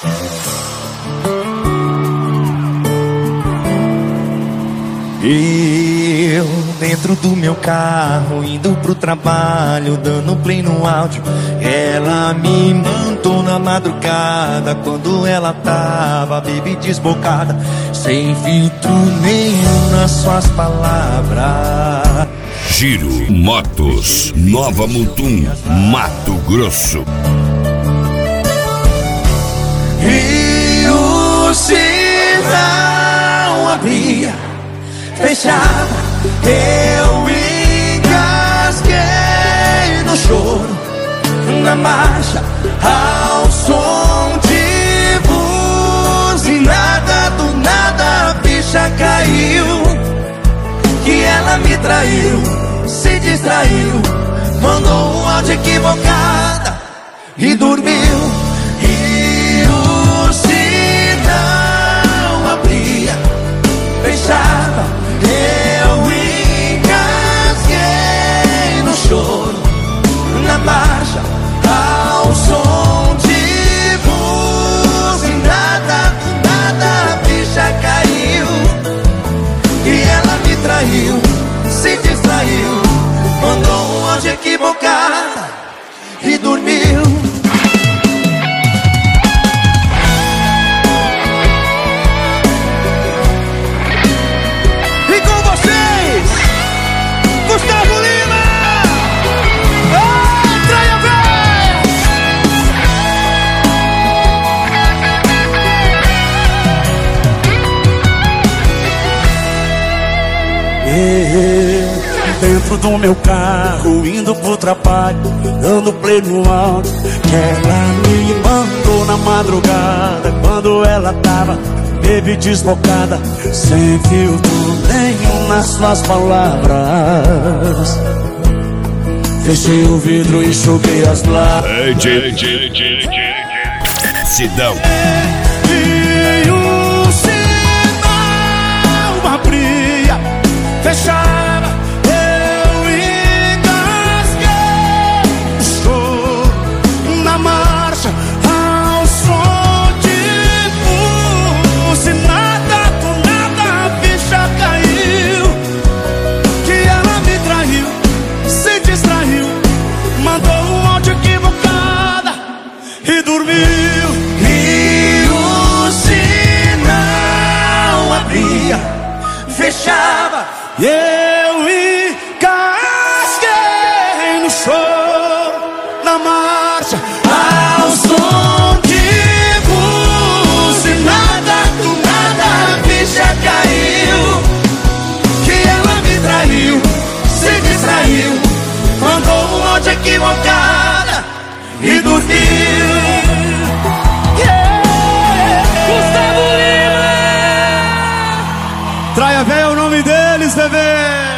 Eu dentro do meu carro, indo pro trabalho, dando play no áudio. Ela me mandou na madrugada, quando ela tava baby desbocada, sem filtro nenhum nas suas palavras. Giro Motos, Nova Mutum, Mato Grosso. E o sinal abria, fechava, eu engasguei no choro, na marcha, ao som de buzinada. Do nada a bicha caiu, que ela me traiu, se distraiu, mandou um áudio equivocada e dormiu. E o sinal abria, fechava, eu engasguei no choro, na marcha, ao som de buzinada. Do nada a bicha caiu, e ela me traiu, se distraiu, mandou um áudio equivocada e dormiu. Gustavo Lima! Traia dentro do meu carro, indo pro trabalho, dando play no áudio, que ela me mandou na madrugada, quando ela tava baby desbocada, sem filtro nenhum nas suas palavras. Fechei o vidro e enxuguei as lágrimas. Sidão. E o sinal abria, fechava, eu engasguei o choro, na marcha, ao som de buzinada. Do nada a bicha caiu, que ela me traiu, se distraiu, mandou um áudio equivocada e dormiu. E o sinal abria, fechava, e eu engasguei no choro, na marcha, ao som de buzinada. Do nada a bicha caiu, que ela me traiu, se distraiu, mandou um áudio equivocada e dormiu. Gustavo Lima! Traia Véia é o nome deles, bebê!